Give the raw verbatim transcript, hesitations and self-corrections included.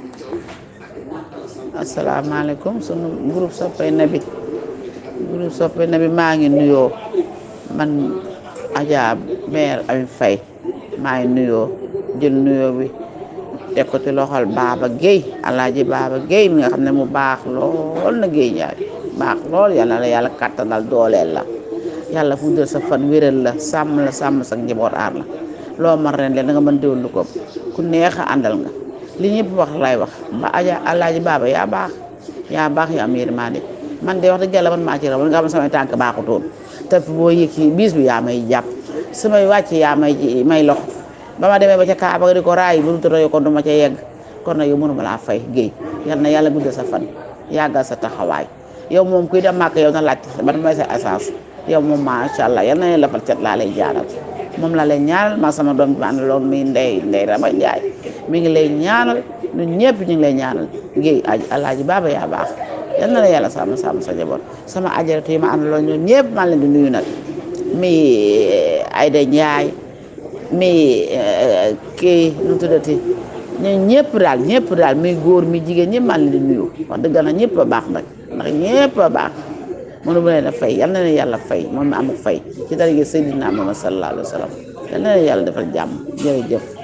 asalaamaaleykum sunu groupe soppay nabi groupe soppay nabi maa ngi nuyoo man Adja mère Ami Faye maa ngi nuyoo jël nuyoo bi teg ko ci loxol Baba Guèye Alaaji Baba Guèye mi nga xam ne mu baax lool na Guèye Njaay baax lool yàlla la yàlla kàttanal dooleel la yàlla fu dal sa fan wéral la sàmm la sàmm sa njaboot aar la loo man ren leen da nga mën déwén lu ko ku neex a àndal nga li ñëpp wax lay wax ba Adja Alaaji Baba yaa baax yaa baax yaa am yërmande man de wax dëgg yàlla man maa ci raw nga xam ne samay tànk baaxutoon te boo yëg ci bis bi yaa may jàpp samay wàcc yaa may may lox ba ma demee ba ca Kaaba ga di ko raay bu dul tëddee kon du ma ca yegg kon nag yow mënuma laa fay Guèye yal na yàlla guddal sa fan yàggal sa taxawaay yow moom kuy dem màkk yow na laajte man may sa essence yow moom macha allah yal na leen lafal cat laa lay jaaral moom laa lay ñaanal ma sama doom bi ma àndaloon muy ndey ndey Rama Njaay mi ngi lay ñaanal ñun ñëpp ñu ngi lay ñaanal Guèye Alaaji Baba yaa baax yal na la yàlla sàmm sàmm sa njaboot sama ajaratu yi ma àndaloon ñun ñëpp maa leen di nuyu nag mi Ayda Njaay mi kii nu tuddati ñun ñëpp daal ñëpp daal mi góor mi jigéen ñëpp maa leen di nuyu wax dëgg na ñëpp a baax nag ndax ñëpp a baax mënu bu leen a fay yal na leen yàlla fay moom mi amul fay ci dara gi Seydina Muhammad sallallahu alayhi wa sallam yal na leen yàlla defal jàmm jërëjëf